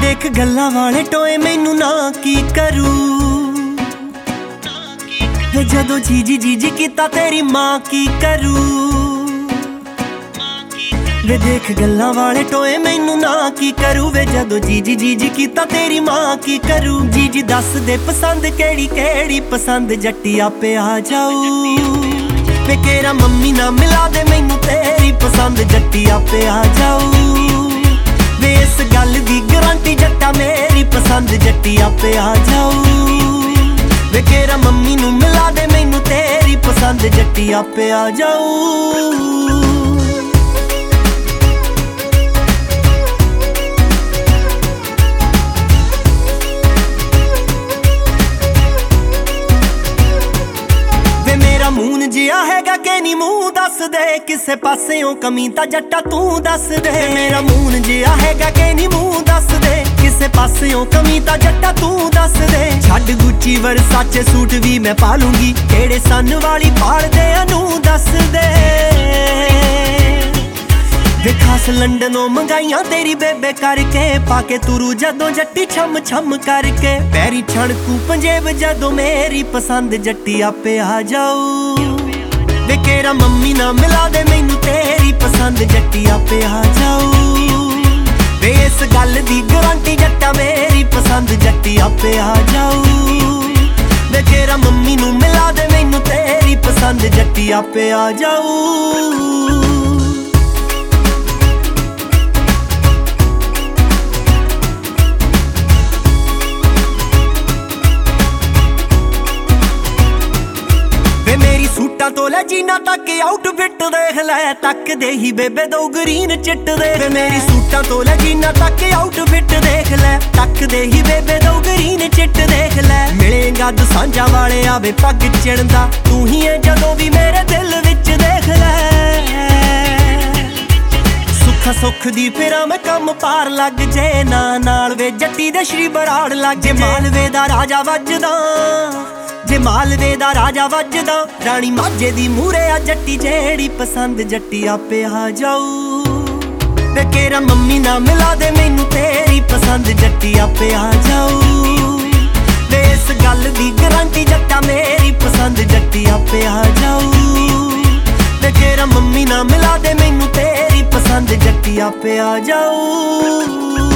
देख गल्लां वाले टोए मैनू ना की करू वे जदों जीजी जीजी कीता तेरी मां की करू वे देख गल्लां वाले टोए मैनू ना की करू वे जदों जीजी जीजी कीता तेरी मां की करू। जीजी दस दे पसंद केड़ी केड़ी पसंद जट्टी आपे आ जाऊ वे केरा मम्मी ना मिला दे मैनू तेरी पसंद जट्टी आपे आ जाऊ वे इस गल दी गारंटी जट्टा मेरी पसंद जट्टी आपे आ जाऊ वे केरा मम्मी नू मिला दे मैनू तेरी पसंद जट्टी आपे आ जाऊ। मून जिया हैगा कि नी मूँह दस दे किसे पासेओं कमी तां जट्टा तू दस दे। मेरा मून जिया हैगा कि नी मूँह दस दे किसे पासेओं कमी तां जट्टा तू दस दे। छड्ड गुच्ची वर्साचे सूट भी मैं पा लूंगी केड़े सन वाली पाड़ दे अनू दस दे। वे खास लंडनों मंगाइयां तेरी बेबे करके पाके तुरू जदों जट्टी छम छम करके पैरी छणकू पंजेब जदों मेरी पसंद जट्टी आपे आ जाऊ वे केरा मम्मी ना मिला दे मैनू तेरी पसंद जट्टी आपे आ जाऊ वे इस गल दी गारंटी जट्टा मेरी पसंद जट्टी आपे आ जाऊ वे केरा मम्मी नू मिला दे मैनू तेरी पसंद जट्टी आपे आ जाऊ। तो ले जीना तक आउटफिट देख लै तक दे ही बेबे दो ग्रीन चिट दे। मेरी सूटां तो ले जीना तक आउटफिट देख लै तक दे ही बेबे दो ग्रीन चिट देख लै। मिलेगा दसांझा वाले आवे पग चिड़दा तू ही है जदों भी मेरे दिल विच देख लै। सुख सुख दी फिरां मैं कम पार लग जे ना नाल वे जट्टी दे श्री बराड़ लग जे। मालवे दा राजा वजदा जे मालवे दा राजा वजदा रानी माझे दी मूरे आ जट्टी जेड़ी पसंद जट्टी आपे आ जाऊ वे केरा मम्मी ना मिला दे मैनू तेरी पसंद जट्टी आपे आ जाऊ वे इस गल दी गारंटी जट्टा मेरी पसंद जट्टी आपे आ जाऊ वे केरा मम्मी ना मिला दे मैनू तेरी पसंद जट्टी आपे आ जाऊ।